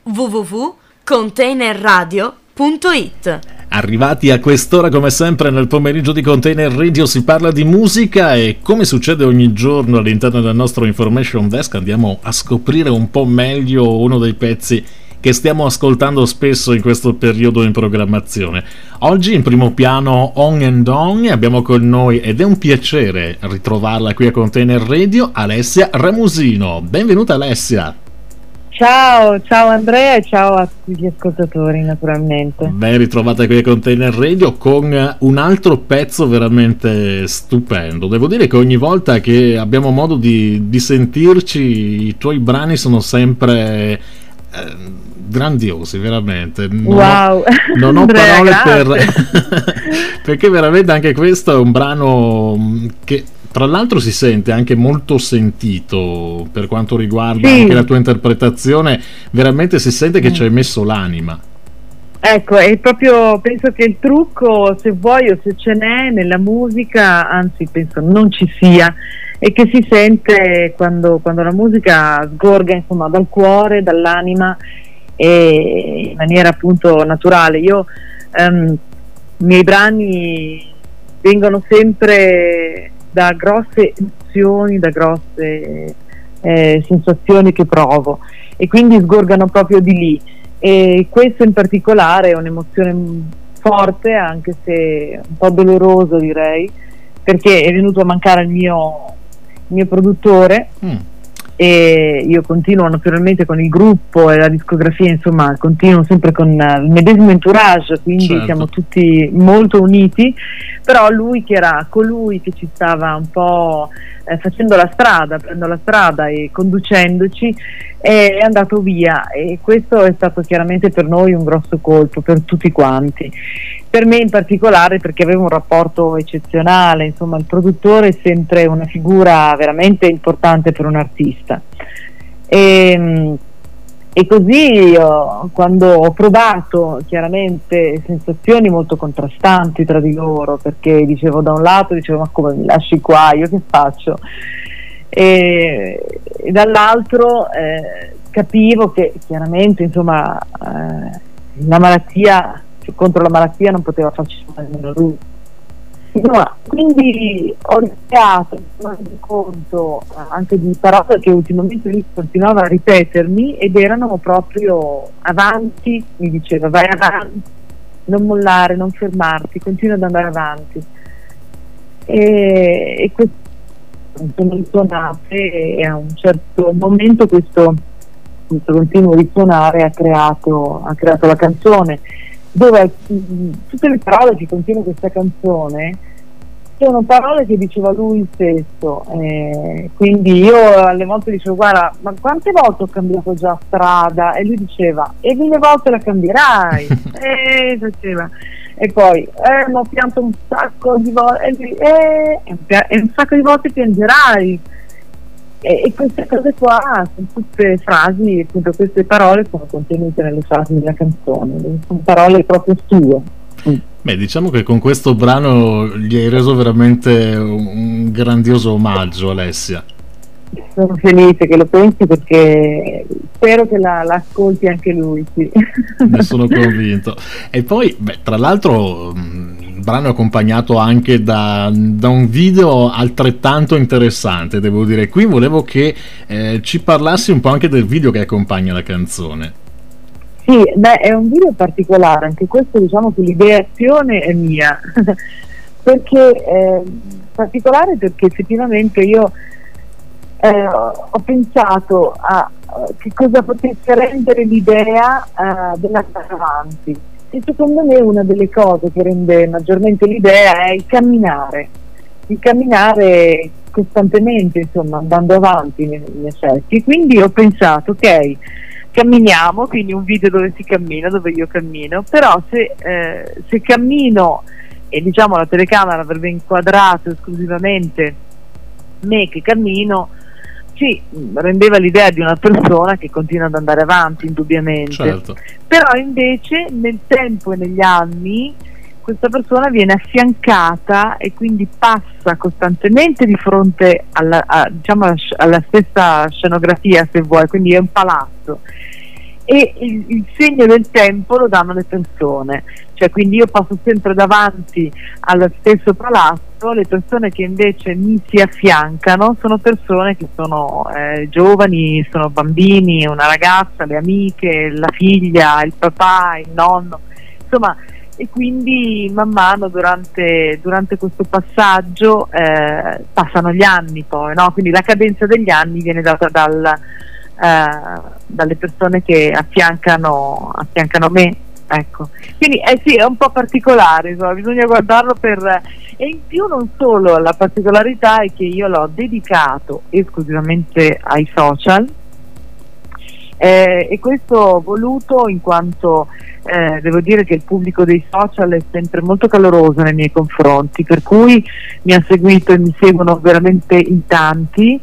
www.containerradio.it. Arrivati a quest'ora, come sempre nel pomeriggio di Container Radio, si parla di musica e, come succede ogni giorno all'interno del nostro Information Desk, andiamo a scoprire un po' meglio uno dei pezzi che stiamo ascoltando spesso in questo periodo in programmazione. Oggi in primo piano On and On abbiamo con noi, ed è un piacere ritrovarla qui a Container Radio, Alessia Ramusino. Benvenuta Alessia. Ciao Andrea e ciao a tutti gli ascoltatori, naturalmente. Ben ritrovata qui a Container Radio con un altro pezzo veramente stupendo. Devo dire che ogni volta che abbiamo modo di sentirci, i tuoi brani sono sempre grandiosi, veramente. Non ho Andrea, parole perché veramente anche questo è un brano che tra l'altro si sente anche molto sentito per quanto riguarda anche la tua interpretazione, veramente si sente che ci hai messo l'anima. Ecco, è proprio, penso che il trucco, se vuoi o se ce n'è nella musica, anzi penso non ci sia, e che si sente quando la musica sgorga, insomma, dal cuore, dall'anima e in maniera appunto naturale. Io i miei brani vengono sempre da grosse emozioni, da grosse sensazioni che provo, e quindi sgorgano proprio di lì, e questo in particolare è un'emozione forte, anche se un po' doloroso, direi, perché è venuto a mancare il mio produttore. E io continuo naturalmente con il gruppo e la discografia, insomma continuo sempre con il medesimo entourage, quindi certo, siamo tutti molto uniti, però lui, che era colui che ci stava un po' facendo la strada, aprendo la strada e conducendoci, è andato via, e questo è stato chiaramente per noi un grosso colpo, per tutti quanti, per me in particolare, perché avevo un rapporto eccezionale. Insomma, il produttore è sempre una figura veramente importante per un artista, e così io, quando ho provato chiaramente sensazioni molto contrastanti tra di loro, perché dicevo, da un lato dicevo, ma come mi lasci qua, io che faccio, e dall'altro capivo che chiaramente, insomma, la malattia, contro la malattia non poteva farci nemmeno lui. No, quindi ho iniziato, mi sono reso conto anche di parole che ultimamente lui continuava a ripetermi, ed erano proprio: avanti, mi diceva, vai avanti, non mollare, non fermarti, continua ad andare avanti, e questo sono risuonate, e a un certo momento questo continuo risuonare ha creato la canzone, dove tutte le parole che contiene questa canzone sono parole che diceva lui stesso, quindi io alle volte dicevo, guarda, ma quante volte ho cambiato già strada, e lui diceva, e 1000 volte la cambierai, diceva, e poi ma ho pianto un sacco di volte, e un sacco di volte piangerai. E queste cose qua sono tutte frasi, appunto, queste parole sono contenute nelle frasi della canzone, sono parole proprio sue. Beh, diciamo che con questo brano gli hai reso veramente un grandioso omaggio, Alessia. Sono felice che lo pensi, perché spero che l'ascolti anche lui, sì. Ne sono convinto. E poi, tra l'altro, il brano è accompagnato anche da un video altrettanto interessante, devo dire. Qui volevo che ci parlassi un po' anche del video che accompagna la canzone. Sì, è un video particolare, anche questo, diciamo che l'ideazione è mia, perché particolare perché effettivamente io ho pensato a che cosa potesse rendere l'idea dell'andare avanti, e secondo me una delle cose che rende maggiormente l'idea è il camminare costantemente, insomma, andando avanti in effetti. Quindi ho pensato, ok, camminiamo, quindi un video dove si cammina, dove io cammino, però se cammino e, diciamo, la telecamera avrebbe inquadrato esclusivamente me che cammino, sì, rendeva l'idea di una persona che continua ad andare avanti, indubbiamente. Certo. Però invece nel tempo e negli anni questa persona viene affiancata, e quindi passa costantemente di fronte diciamo alla stessa scenografia, se vuoi, quindi è un palazzo, e il segno del tempo lo danno le persone, cioè quindi io passo sempre davanti allo stesso palazzo, le persone che invece mi si affiancano sono persone che sono giovani, sono bambini, una ragazza, le amiche, la figlia, il papà, il nonno, insomma. E quindi man mano durante questo passaggio passano gli anni poi, no? Quindi la cadenza degli anni viene data dalle persone che affiancano me, ecco. Quindi sì, è un po' particolare, insomma, bisogna guardarlo e in più non solo, la particolarità è che io l'ho dedicato esclusivamente ai social, e questo ho voluto in quanto devo dire che il pubblico dei social è sempre molto caloroso nei miei confronti, per cui mi ha seguito e mi seguono veramente in tanti,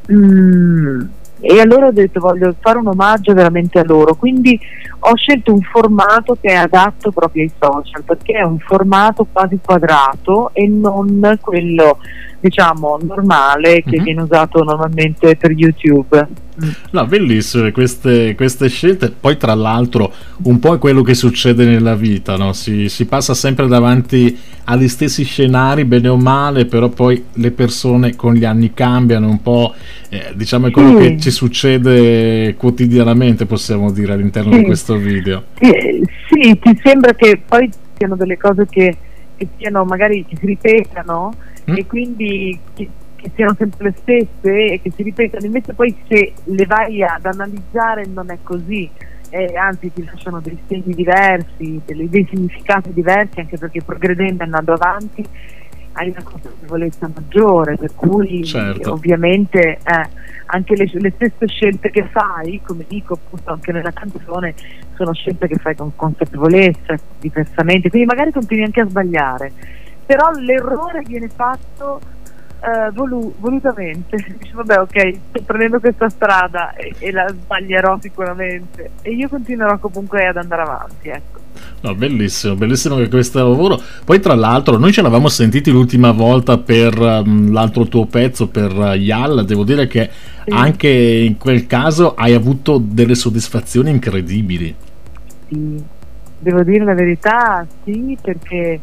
e allora ho detto voglio fare un omaggio veramente a loro, quindi ho scelto un formato che è adatto proprio ai social, perché è un formato quasi quadrato e non quello, diciamo, normale che viene usato normalmente per YouTube. No, bellissime queste scelte. Poi tra l'altro un po' è quello che succede nella vita, no? Si passa sempre davanti agli stessi scenari, bene o male, però poi le persone con gli anni cambiano un po', diciamo è quello che ci succede quotidianamente, possiamo dire, all'interno di questo video. Sì, ti sembra che poi siano delle cose che siano magari che si ripetano e quindi che siano sempre le stesse e che si ripetano, invece poi se le vai ad analizzare non è così, anzi ti lasciano dei segni diversi, dei significati diversi, anche perché progredendo e andando avanti hai una consapevolezza maggiore, per cui ovviamente anche le stesse scelte che fai, come dico appunto anche nella canzone, sono scelte che fai con consapevolezza, diversamente, quindi magari continui anche a sbagliare, però l'errore viene fatto volutamente. Dici, vabbè, ok, sto prendendo questa strada e la sbaglierò sicuramente e io continuerò comunque ad andare avanti, ecco. No, bellissimo, bellissimo che questo lavoro. Poi tra l'altro noi ce l'avevamo sentiti l'ultima volta per l'altro tuo pezzo, per Yalla. Devo dire che anche in quel caso hai avuto delle soddisfazioni incredibili. Sì, devo dire la verità, sì, perché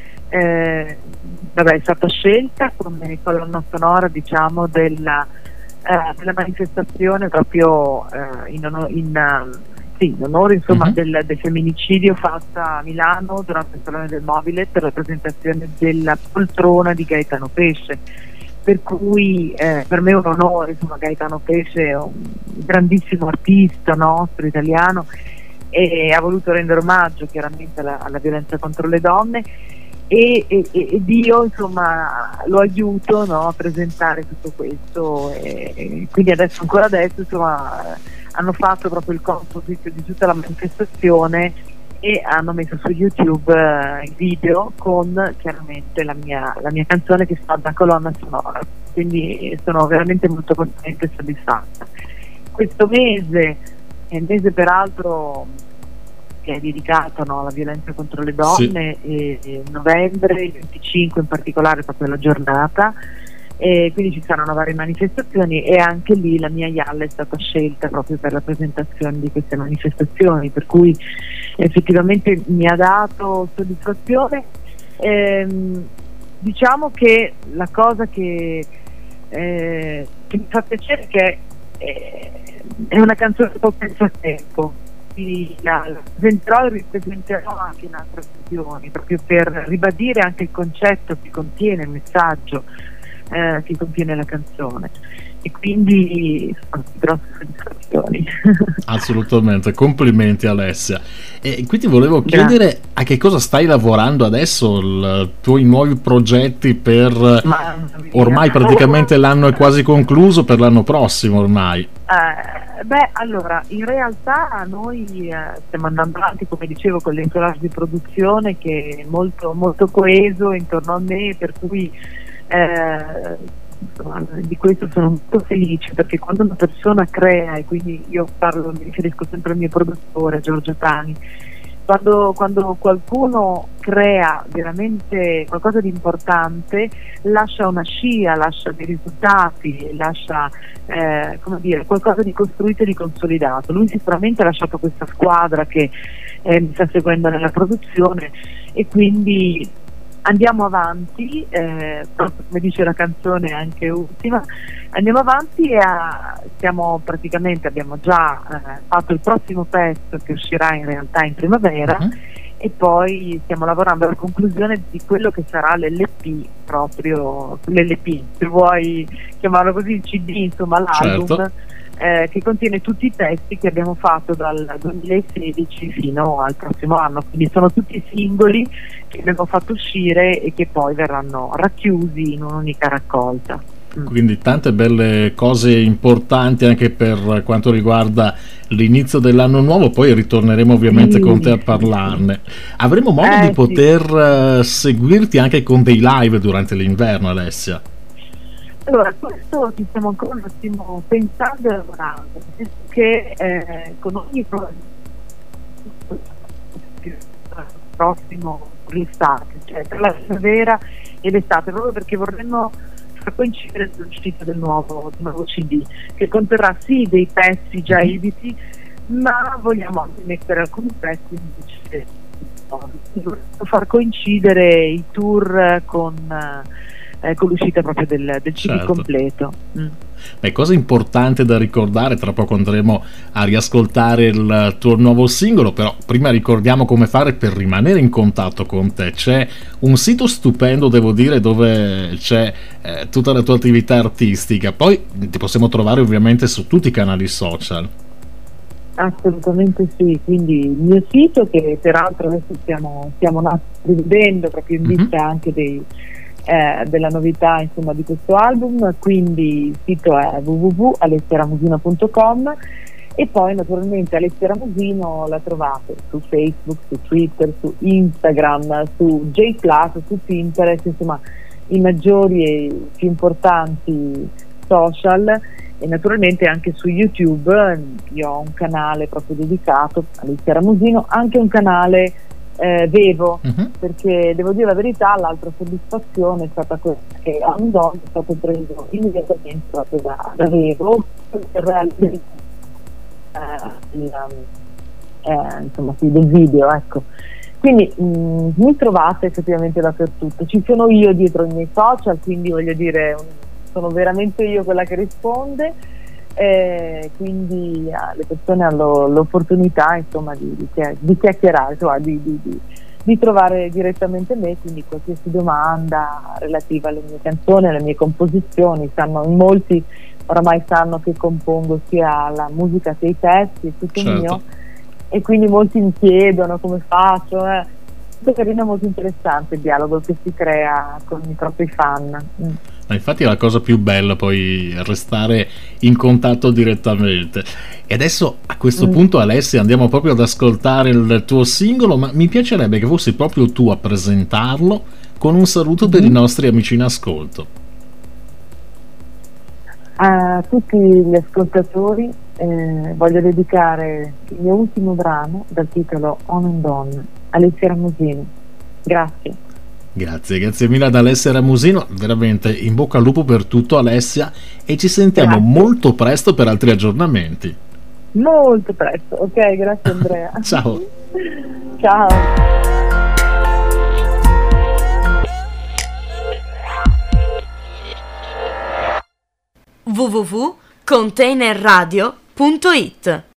vabbè, è stata scelta come colonna sonora, diciamo, della manifestazione proprio in onore insomma del femminicidio fatta a Milano durante il Salone del Mobile per la presentazione della poltrona di Gaetano Pesce, per cui per me è un onore, insomma. Gaetano Pesce è un grandissimo artista nostro italiano e ha voluto rendere omaggio chiaramente alla violenza contro le donne e io insomma lo aiuto, no, a presentare tutto questo, e quindi ancora adesso insomma hanno fatto proprio il composite di tutta la manifestazione e hanno messo su YouTube il video con chiaramente la mia canzone che sta da colonna sonora, quindi sono veramente molto contenta e soddisfatta. Questo mese è il mese peraltro che è dedicato, no, alla violenza contro le donne, e novembre, il 25 in particolare, proprio la giornata, e quindi ci saranno varie manifestazioni e anche lì la mia Yalla è stata scelta proprio per la presentazione di queste manifestazioni, per cui effettivamente mi ha dato soddisfazione. Diciamo che la cosa che mi fa piacere è che è una canzone un po' pensa a tempo, quindi la presenterò e ripresenterò anche in altre occasioni, proprio per ribadire anche il concetto che contiene, il messaggio che contiene la canzone, e quindi sono grosse soddisfazioni. Assolutamente, complimenti Alessia. E quindi volevo chiedere a che cosa stai lavorando adesso, i tuoi nuovi progetti per ormai praticamente l'anno è quasi concluso, per l'anno prossimo ormai. Allora, in realtà noi stiamo andando avanti, come dicevo, con l'entourage di produzione che è molto, molto coeso intorno a me, per cui di questo sono molto felice, perché quando una persona crea, e quindi io mi riferisco sempre al mio produttore Giorgio Tani, quando qualcuno crea veramente qualcosa di importante, lascia una scia, lascia dei risultati, lascia come dire, qualcosa di costruito e di consolidato. Lui sicuramente ha lasciato questa squadra che mi sta seguendo nella produzione, e quindi andiamo avanti, proprio come dice la canzone anche ultima, andiamo avanti e abbiamo già fatto il prossimo pezzo che uscirà in realtà in primavera, e poi stiamo lavorando alla conclusione di quello che sarà l'LP, proprio l'LP, se vuoi chiamarlo così, il CD, insomma l'album. Certo. Che contiene tutti i testi che abbiamo fatto dal 2016 fino al prossimo anno, quindi sono tutti singoli che abbiamo fatto uscire e che poi verranno racchiusi in un'unica raccolta. Quindi tante belle cose importanti anche per quanto riguarda l'inizio dell'anno nuovo, poi ritorneremo ovviamente con te a parlarne. Avremo modo di poter seguirti anche con dei live durante l'inverno, Alessia? Allora, questo ci stiamo ancora un attimo pensando e lavorando, nel senso che con ogni prossimo l'estate, cioè tra la primavera e l'estate, proprio perché vorremmo far coincidere l'uscita del nuovo CD, che conterrà sì dei pezzi già editi, ma vogliamo anche mettere alcuni pezzi invece, far coincidere i tour con l'uscita proprio del CD certo. completo. Beh, cosa importante da ricordare, tra poco andremo a riascoltare il tuo nuovo singolo, però prima ricordiamo come fare per rimanere in contatto con te. C'è un sito stupendo, devo dire, dove c'è tutta la tua attività artistica, poi ti possiamo trovare ovviamente su tutti i canali social. Assolutamente sì, quindi il mio sito, che peraltro adesso stiamo rivedendo proprio in vista anche della novità, insomma, di questo album, quindi il sito è www.alessiaramusino.com, e poi naturalmente Alessia Ramusino la trovate su Facebook, su Twitter, su Instagram, su J+, su Pinterest, insomma i maggiori e più importanti social, e naturalmente anche su YouTube. Io ho un canale proprio dedicato a Alessia Ramusino, anche un canale Vevo, perché devo dire la verità, l'altra soddisfazione è stata quella che Andon è stato preso immediatamente proprio da Vevo per insomma sì, del video, ecco. Quindi mi trovate effettivamente dappertutto, ci sono io dietro i miei social, quindi voglio dire sono veramente io quella che risponde, quindi le persone hanno l'opportunità, insomma, di chiacchierare, insomma, di trovare direttamente me, quindi qualsiasi domanda relativa alle mie canzoni, alle mie composizioni. In molti oramai sanno che compongo sia la musica che i testi, è tutto mio, e quindi molti mi chiedono come faccio. Molto carino, molto interessante il dialogo che si crea con i propri fan. Ma infatti è la cosa più bella, poi restare in contatto direttamente. E adesso a questo punto, Alessia, andiamo proprio ad ascoltare il tuo singolo, ma mi piacerebbe che fossi proprio tu a presentarlo con un saluto per i nostri amici in ascolto. A tutti gli ascoltatori voglio dedicare il mio ultimo brano dal titolo On and On, Alessia Ramusino. Grazie. Grazie mille ad Alessia Ramusino, veramente in bocca al lupo per tutto, Alessia, e ci sentiamo molto presto per altri aggiornamenti. Molto presto, ok, grazie Andrea. Ciao. Ciao. www.containerradio.it